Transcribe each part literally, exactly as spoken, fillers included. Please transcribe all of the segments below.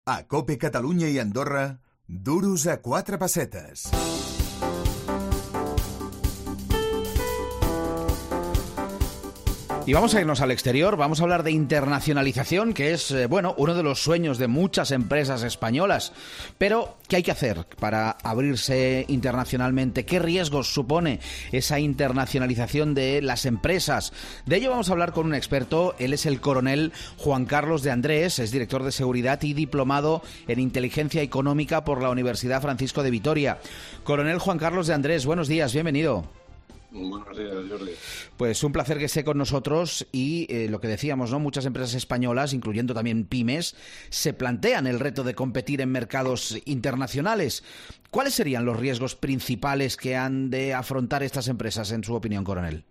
A COPE Catalunya i Andorra, duros a quatre pessetes. Y vamos a irnos al exterior, vamos a hablar de internacionalización, que es, eh, bueno, uno de los sueños de muchas empresas españolas. Pero, ¿qué hay que hacer para abrirse internacionalmente? ¿Qué riesgos supone esa internacionalización de las empresas? De ello vamos a hablar con un experto. Él es el coronel Juan Carlos de Andrés, es director de seguridad y diplomado en inteligencia económica por la Universidad Francisco de Vitoria. Coronel Juan Carlos de Andrés, buenos días, bienvenido. Buenos días, Jordi. Pues un placer que esté con nosotros y eh, lo que decíamos, ¿no? Muchas empresas españolas, incluyendo también pymes, se plantean el reto de competir en mercados internacionales. ¿Cuáles serían los riesgos principales que han de afrontar estas empresas, en su opinión, coronel?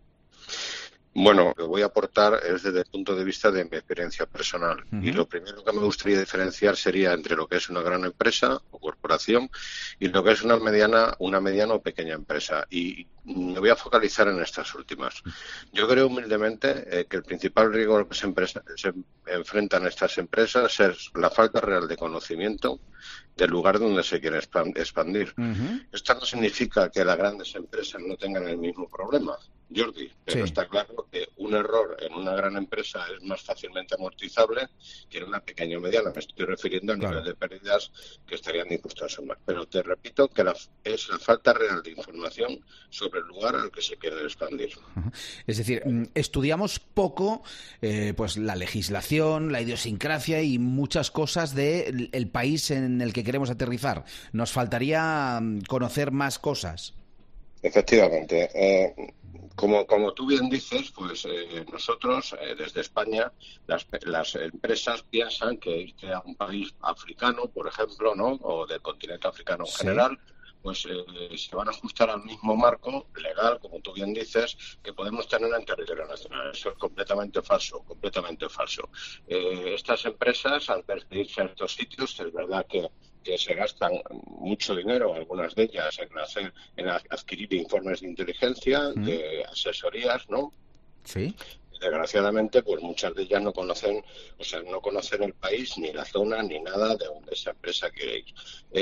Bueno, lo que voy a aportar es desde el punto de vista de mi experiencia personal. Uh-huh. Y lo primero que me gustaría diferenciar sería entre lo que es una gran empresa o corporación y lo que es una mediana, una mediana o pequeña empresa. Y me voy a focalizar en estas últimas. Yo creo humildemente eh, que el principal riesgo al que se, empresa, se enfrentan estas empresas es la falta real de conocimiento del lugar donde se quiere expandir. Uh-huh. Esto no significa que las grandes empresas no tengan el mismo problema, Jordi, pero sí. Está claro que un error en una gran empresa es más fácilmente amortizable que en una pequeña o mediana. Me estoy refiriendo a claro. nivel de pérdidas que estarían dispuestos a sumar. Pero te repito que la, es la falta real de información sobre el lugar al que se quiere expandir. Uh-huh. Es decir, estudiamos poco eh, pues la legislación, la idiosincrasia y muchas cosas del de país en el que queremos aterrizar. Nos faltaría conocer más cosas. Efectivamente. Eh, como, como tú bien dices, pues eh, nosotros eh, desde España, las, las empresas piensan que irte a un país africano, por ejemplo, ¿no? O del continente africano en sí. general, pues eh, se van a ajustar al mismo marco legal, como tú bien dices, que podemos tener en territorio nacional. Eso es completamente falso, completamente falso. Eh, estas empresas, al perseguirse a estos sitios, es verdad que que se gastan mucho dinero, algunas de ellas, en hacer, en adquirir informes de inteligencia, mm. de asesorías, ¿no? Sí. Desgraciadamente, pues muchas de ellas no conocen, o sea, no conocen el país, ni la zona, ni nada de donde esa empresa quiere ir.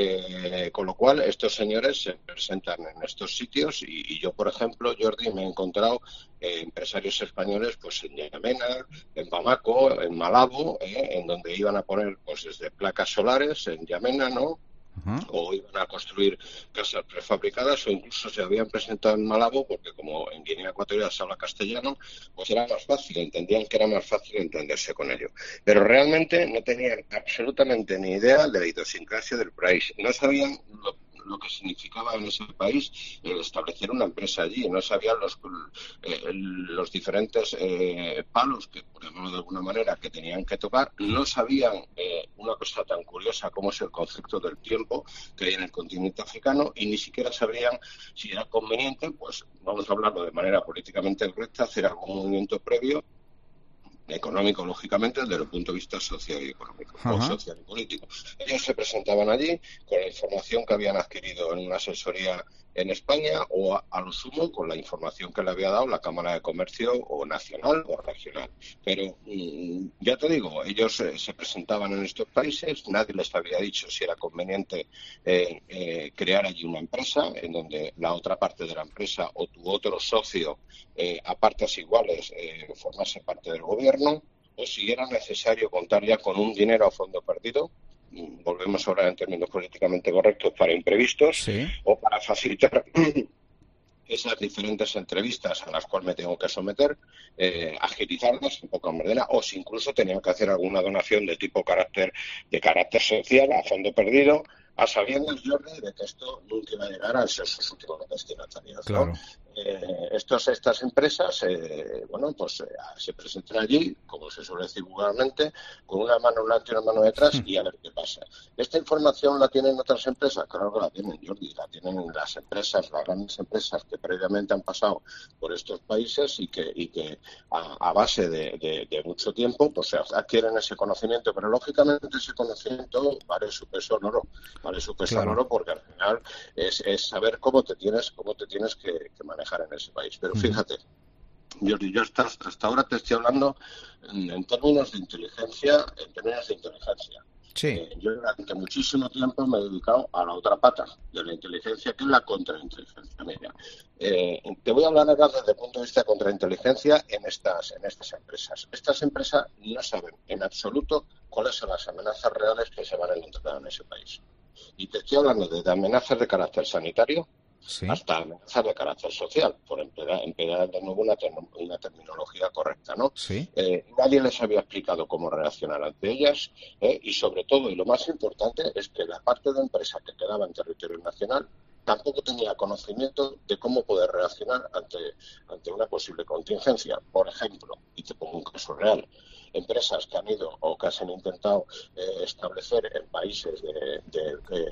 Eh, con lo cual, estos señores se presentan en estos sitios y, y yo, por ejemplo, Jordi, me he encontrado eh, empresarios españoles, pues en Yamena, en Bamako, en Malabo, eh, en donde iban a poner, pues desde placas solares en Yamena, ¿no? Uh-huh. O iban a construir casas prefabricadas o incluso se habían presentado en Malabo porque como en Guinea Ecuatorial se habla castellano, pues era más fácil, entendían que era más fácil entenderse con ello. Pero realmente no tenían absolutamente ni idea de la idiosincrasia del país. No sabían lo lo que significaba en ese país el establecer una empresa allí. No sabían los, eh, los diferentes eh, palos, que por ejemplo de alguna manera, que tenían que tocar. No sabían eh, una cosa tan curiosa como es el concepto del tiempo que hay en el continente africano y ni siquiera sabrían si era conveniente, pues vamos a hablarlo de manera políticamente correcta, hacer algún movimiento previo económico, lógicamente, desde el punto de vista social y económico, uh-huh. o social y político. Ellos se presentaban allí con la información que habían adquirido en una asesoría en España o a, a lo sumo con la información que le había dado la Cámara de Comercio o nacional o regional. Pero mmm, ya te digo, ellos eh, se presentaban en estos países, nadie les había dicho si era conveniente eh, eh, crear allí una empresa en donde la otra parte de la empresa o tu otro socio eh, a partes iguales eh, formase parte del gobierno, o si era necesario contar ya con un dinero a fondo perdido, volvemos a hablar en términos políticamente correctos, para imprevistos, sí. o para facilitar esas diferentes entrevistas a las cuales me tengo que someter, eh, agilizarlas en poca medida, o si incluso tenía que hacer alguna donación de tipo carácter de carácter social a fondo perdido, a sabiendas, Jordi, de que esto nunca iba a llegar a ser sus últimos destinatarios, claro. ¿no? Eh, estos, estas empresas, eh, bueno, pues eh, se presentan allí, como se suele decir vulgarmente, con una mano delante y una mano detrás y a ver qué pasa. ¿Esta información la tienen otras empresas? Claro que la tienen, Jordi, la tienen las empresas, las grandes empresas que previamente han pasado por estos países y que, y que a, a base de, de, de mucho tiempo, pues adquieren ese conocimiento, pero lógicamente ese conocimiento vale su peso en oro, vale su peso claro. en oro porque al final es, es saber cómo te tienes, cómo te tienes que, que manejar en ese país. Pero fíjate, Jordi, yo hasta, hasta ahora te estoy hablando en, en términos de inteligencia, en términos de inteligencia. Sí. Eh, yo durante muchísimo tiempo me he dedicado a la otra pata de la inteligencia, que es la contrainteligencia. Mira, eh, te voy a hablar ahora desde el punto de vista de contrainteligencia en estas, en estas empresas. Estas empresas no saben en absoluto cuáles son las amenazas reales que se van a encontrar en ese país. Y te estoy hablando desde amenazas de carácter sanitario, sí, hasta amenazas de carácter social, por emplear, emplear de nuevo una, una terminología correcta, ¿no? Sí. Eh, nadie les había explicado cómo reaccionar ante ellas, eh, y sobre todo, y lo más importante, es que la parte de empresa que quedaba en territorio nacional tampoco tenía conocimiento de cómo poder reaccionar ante, ante una posible contingencia. Por ejemplo, y te pongo un caso real, empresas que han ido o que se han intentado eh, establecer en países de, de,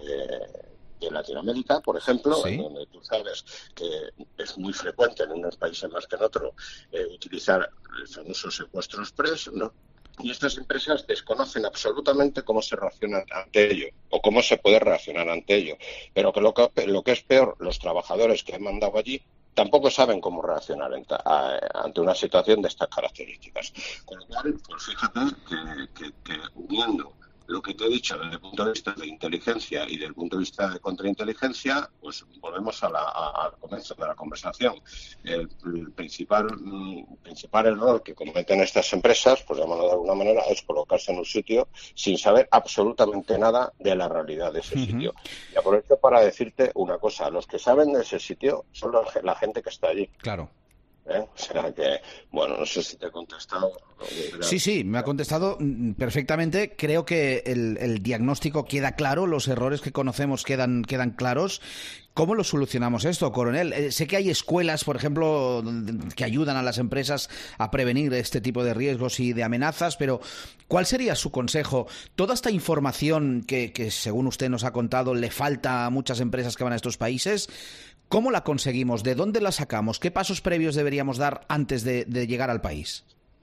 de de Latinoamérica, por ejemplo, sí, en donde tú sabes que es muy frecuente en unos países más que en otros eh, utilizar el famoso secuestro express, ¿no? Y estas empresas desconocen absolutamente cómo se reacciona ante ello o cómo se puede reaccionar ante ello. Pero que lo que, lo que es peor, los trabajadores que han mandado allí tampoco saben cómo reaccionar ante una situación de estas características. Con lo cual, pues fíjate que, que, que uniendo lo que te he dicho desde el punto de vista de inteligencia y desde el punto de vista de contrainteligencia, pues volvemos a la, a, al comienzo de la conversación. El, el principal, el principal error que cometen estas empresas, pues llamarlo de alguna manera, es colocarse en un sitio sin saber absolutamente nada de la realidad de ese uh-huh. sitio. Y aprovecho para decirte una cosa, los que saben de ese sitio son los, la gente que está allí. Claro. ¿Eh? O sea que, bueno, no sé si te he contestado. Sí, sí, me ha contestado perfectamente. Creo que el, el diagnóstico queda claro, los errores que conocemos quedan, quedan claros. ¿Cómo lo solucionamos esto, coronel? Eh, sé que hay escuelas, por ejemplo, que ayudan a las empresas a prevenir este tipo de riesgos y de amenazas, pero ¿cuál sería su consejo? Toda esta información que, que, según usted nos ha contado, le falta a muchas empresas que van a estos países, ¿cómo la conseguimos? ¿De dónde la sacamos? ¿Qué pasos previos deberíamos dar antes de, de llegar al país?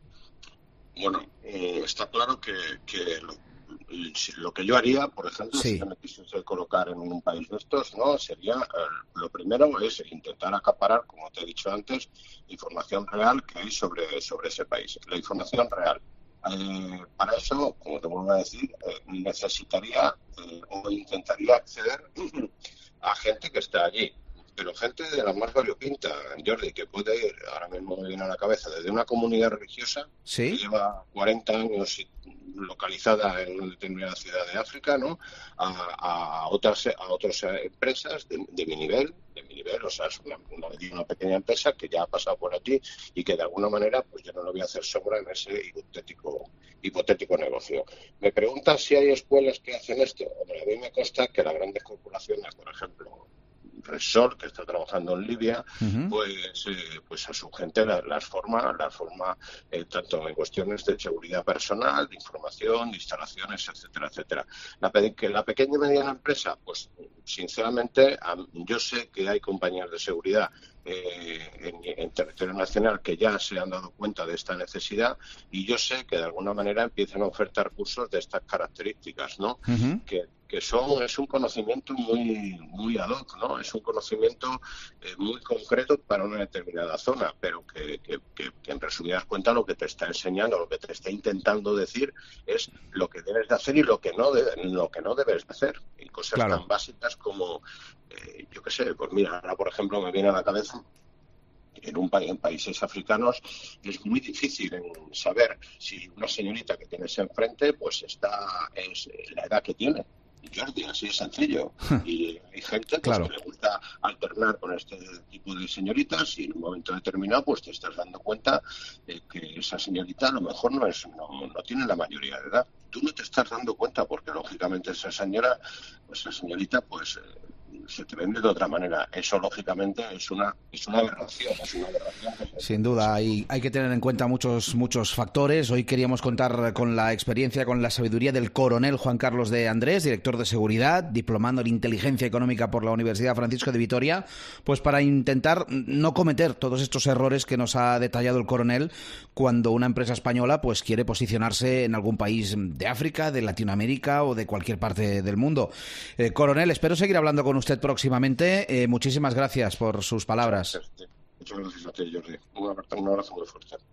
Bueno, eh, está claro que, que lo, lo que yo haría, por ejemplo, sí, si me quisiese colocar en un país de estos, no sería, eh, lo primero es intentar acaparar, como te he dicho antes, información real que hay sobre, sobre ese país. La información real. Eh, para eso, como te vuelvo a decir, eh, necesitaría eh, o intentaría acceder a gente que está allí. Pero gente de la más variopinta, Jordi, que puede ir, ahora mismo me viene a la cabeza, desde una comunidad religiosa, ¿sí?, que lleva cuarenta años localizada en una determinada ciudad de África, ¿no?, a, a otras a otras empresas de, de mi nivel, de mi nivel, o sea, es una, una, una pequeña empresa que ya ha pasado por allí y que de alguna manera pues ya no le voy a hacer sombra en ese hipotético hipotético negocio. Me preguntas si hay escuelas que hacen esto. Hombre, a mí me consta que las grandes corporaciones, por ejemplo, Resort, que está trabajando en Libia, uh-huh. pues eh, pues a su gente las, las forma, las forma eh, tanto en cuestiones de seguridad personal, de información, de instalaciones, etcétera, etcétera. La, que la pequeña y mediana empresa, pues sinceramente, yo sé que hay compañías de seguridad eh, en, en territorio nacional que ya se han dado cuenta de esta necesidad y yo sé que de alguna manera empiezan a ofertar cursos de estas características, ¿no? Uh-huh. Que que son es un conocimiento muy muy ad hoc, ¿no? Es un conocimiento eh, muy concreto para una determinada zona, pero que, que, que, que en resumidas cuentas lo que te está enseñando, lo que te está intentando decir es lo que debes de hacer y lo que no de, lo que no debes de hacer. Y cosas claro. tan básicas como, eh, yo qué sé, pues mira, ahora por ejemplo me viene a la cabeza en un país, en países africanos es muy difícil en saber si una señorita que tienes enfrente pues está es la edad que tiene. Jordi, así es sencillo. Y hay gente pues, claro. que le gusta alternar con este tipo de señoritas y en un momento determinado pues te estás dando cuenta de que esa señorita a lo mejor no es no, no tiene la mayoría de edad. Tú no te estás dando cuenta porque lógicamente esa señora, pues esa señorita pues eh, se te vende de otra manera. Eso lógicamente es una es una aberración, es una aberración que se... Sin duda, hay, hay que tener en cuenta muchos muchos factores. Hoy queríamos contar con la experiencia, con la sabiduría del coronel Juan Carlos de Andrés, director de seguridad, diplomado en inteligencia económica por la Universidad Francisco de Vitoria, pues para intentar no cometer todos estos errores que nos ha detallado el coronel cuando una empresa española pues quiere posicionarse en algún país de África, de Latinoamérica o de cualquier parte del mundo. Eh, coronel, espero seguir hablando con usted próximamente. Eh, muchísimas gracias por sus palabras. Muchas gracias a ti, Jordi. Un abrazo muy fuerte.